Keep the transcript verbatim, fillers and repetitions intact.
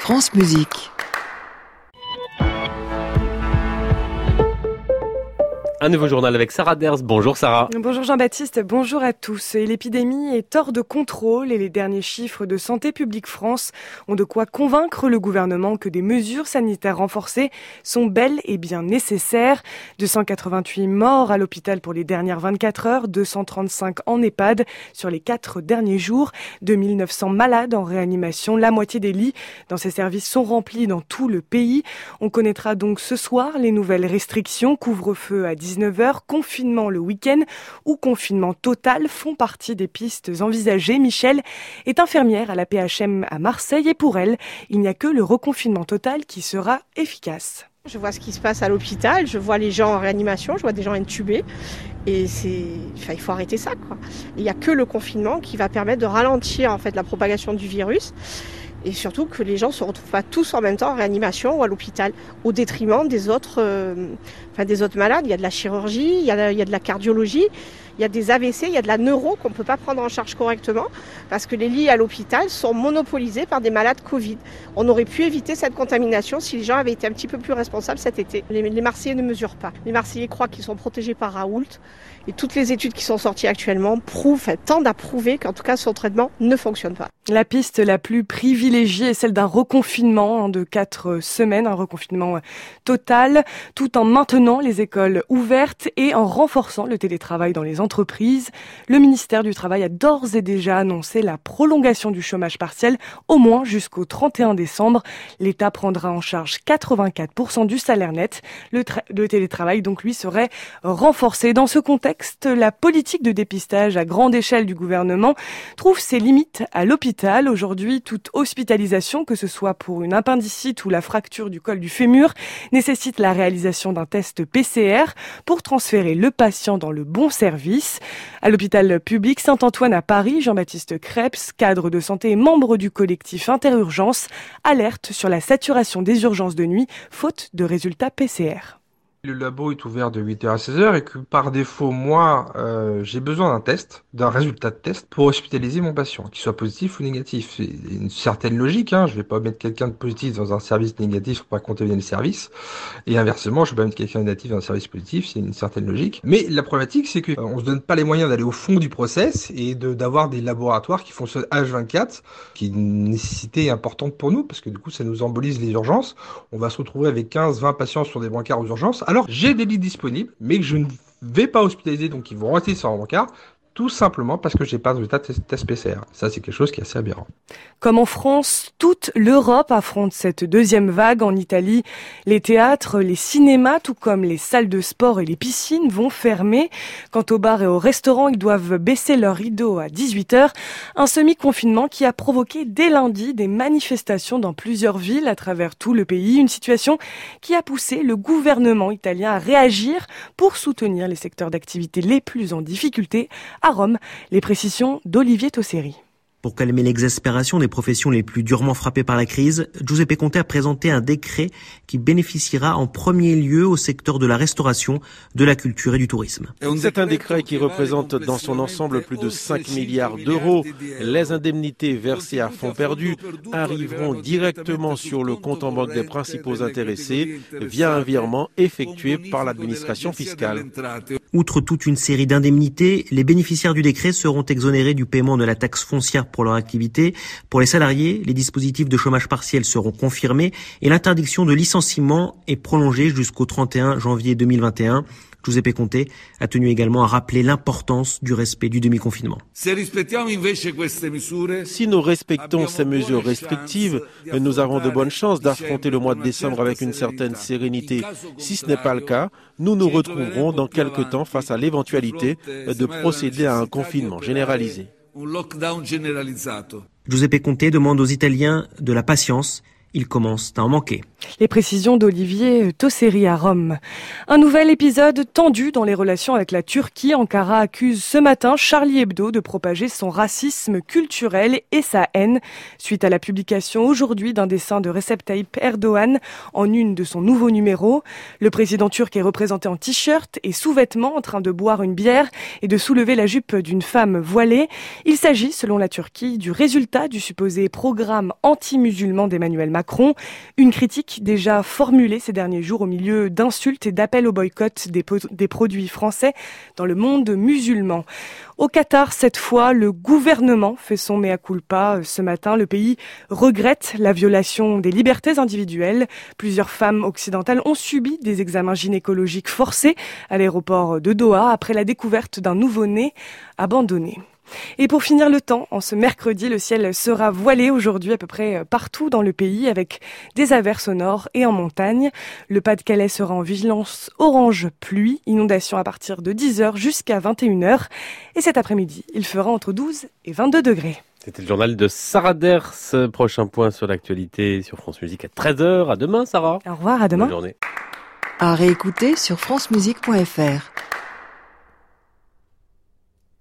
France Musique. Un nouveau journal avec Sarah Derz. Bonjour Sarah. Bonjour Jean-Baptiste, bonjour à tous. Et l'épidémie est hors de contrôle et les derniers chiffres de Santé publique France ont de quoi convaincre le gouvernement que des mesures sanitaires renforcées sont bel et bien nécessaires. deux cent quatre-vingt-huit morts à l'hôpital pour les dernières vingt-quatre heures, deux cent trente-cinq en EHPAD sur les quatre derniers jours, deux mille neuf cents malades en réanimation, la moitié des lits dans ces services sont remplis dans tout le pays. On connaîtra donc ce soir les nouvelles restrictions, couvre-feu à dix-neuf heures, confinement le week-end ou confinement total font partie des pistes envisagées. Michel est infirmière à la P H M à Marseille et pour elle, il n'y a que le reconfinement total qui sera efficace. Je vois ce qui se passe à l'hôpital, je vois les gens en réanimation, je vois des gens intubés et c'est, enfin, il faut arrêter ça, quoi. Il n'y a que le confinement qui va permettre de ralentir en fait la propagation du virus. Et surtout que les gens ne se retrouvent pas tous en même temps en réanimation ou à l'hôpital, au détriment des autres, euh, enfin des autres malades. Il y a de la chirurgie, il y a, il y a de la cardiologie, il y a des A V C, il y a de la neuro qu'on ne peut pas prendre en charge correctement parce que les lits à l'hôpital sont monopolisés par des malades Covid. On aurait pu éviter cette contamination si les gens avaient été un petit peu plus responsables cet été. Les, les Marseillais ne mesurent pas. Les Marseillais croient qu'ils sont protégés par Raoult et toutes les études qui sont sorties actuellement prouvent, enfin, tendent à prouver qu'en tout cas son traitement ne fonctionne pas. La piste la plus privilégiée est celle d'un reconfinement de quatre semaines, un reconfinement total, tout en maintenant les écoles ouvertes et en renforçant le télétravail dans les entreprises. Le ministère du Travail a d'ores et déjà annoncé la prolongation du chômage partiel, au moins jusqu'au trente et un décembre. L'État prendra en charge quatre-vingt-quatre pour cent du salaire net. Le, tra- le télétravail, donc, lui, serait renforcé. Dans ce contexte, la politique de dépistage à grande échelle du gouvernement trouve ses limites à l'hôpital. Aujourd'hui, toute hospitalisation, que ce soit pour une appendicite ou la fracture du col du fémur, nécessite la réalisation d'un test P C R pour transférer le patient dans le bon service. À l'hôpital public Saint-Antoine à Paris, Jean-Baptiste Krebs, cadre de santé et membre du collectif Interurgence, alerte sur la saturation des urgences de nuit, faute de résultats P C R. Le labo est ouvert de huit heures à seize heures et que par défaut, moi, euh, j'ai besoin d'un test, d'un résultat de test pour hospitaliser mon patient, qu'il soit positif ou négatif. C'est une certaine logique, hein. Je vais pas mettre quelqu'un de positif dans un service négatif pour pas contaminer le service. Et inversement, je vais pas mettre quelqu'un de négatif dans un service positif, c'est une certaine logique. Mais la problématique, c'est que euh, on se donne pas les moyens d'aller au fond du process et de, d'avoir des laboratoires qui fonctionnent H vingt-quatre, qui est une nécessité importante pour nous, parce que du coup, ça nous embolise les urgences. On va se retrouver avec quinze, vingt patients sur des brancards aux urgences. Alors, j'ai des lits disponibles, mais que je ne vais pas hospitaliser, donc ils vont rester sur un brancard, tout simplement parce que j'ai pas de résultat de test P C R. Ça, c'est quelque chose qui est assez aberrant. Comme en France, toute l'Europe affronte cette deuxième vague. En Italie, les théâtres, les cinémas, tout comme les salles de sport et les piscines vont fermer. Quant aux bars et aux restaurants, ils doivent baisser leurs rideaux à dix-huit heures. Un semi-confinement qui a provoqué dès lundi des manifestations dans plusieurs villes à travers tout le pays. Une situation qui a poussé le gouvernement italien à réagir pour soutenir les secteurs d'activité les plus en difficulté. À Rome, les précisions d'Olivier Tosseri. Pour calmer l'exaspération des professions les plus durement frappées par la crise, Giuseppe Conte a présenté un décret qui bénéficiera en premier lieu au secteur de la restauration, de la culture et du tourisme. C'est un décret qui représente dans son ensemble plus de cinq milliards d'euros. Les indemnités versées à fonds perdus arriveront directement sur le compte en banque des principaux intéressés via un virement effectué par l'administration fiscale. Outre toute une série d'indemnités, les bénéficiaires du décret seront exonérés du paiement de la taxe foncière pour leur activité. Pour les salariés, les dispositifs de chômage partiel seront confirmés et l'interdiction de licenciement est prolongée jusqu'au trente et un janvier deux mille vingt et un. Giuseppe Conte a tenu également à rappeler l'importance du respect du demi-confinement. Si nous respectons ces mesures restrictives, nous avons de bonnes chances d'affronter le mois de décembre avec une certaine sérénité. Si ce n'est pas le cas, nous nous retrouverons dans quelque temps face à l'éventualité de procéder à un confinement généralisé. Giuseppe Conte demande aux Italiens de la patience. Ils commencent à en manquer. Les précisions d'Olivier Tosseri à Rome. Un nouvel épisode tendu dans les relations avec la Turquie. Ankara accuse ce matin Charlie Hebdo de propager son racisme culturel et sa haine suite à la publication aujourd'hui d'un dessin de Recep Tayyip Erdogan en une de son nouveau numéro. Le président turc est représenté en t-shirt et sous-vêtements en train de boire une bière et de soulever la jupe d'une femme voilée. Il s'agit, selon la Turquie, du résultat du supposé programme anti-musulman d'Emmanuel Macron. Macron. Une critique déjà formulée ces derniers jours au milieu d'insultes et d'appels au boycott des, po- des produits français dans le monde musulman. Au Qatar, cette fois, le gouvernement fait son mea culpa. Ce matin, le pays regrette la violation des libertés individuelles. Plusieurs femmes occidentales ont subi des examens gynécologiques forcés à l'aéroport de Doha après la découverte d'un nouveau-né abandonné. Et pour finir le temps, en ce mercredi, le ciel sera voilé aujourd'hui à peu près partout dans le pays avec des averses au nord et en montagne. Le Pas-de-Calais sera en vigilance orange pluie, inondation à partir de dix heures jusqu'à vingt et une heures. Et cet après-midi, il fera entre douze et vingt-deux degrés. C'était le journal de Sarah Ders. Prochain point sur l'actualité sur France Musique à treize heures. À demain, Sarah. Au revoir, à demain. Bonne journée. À réécouter sur francemusique point f r.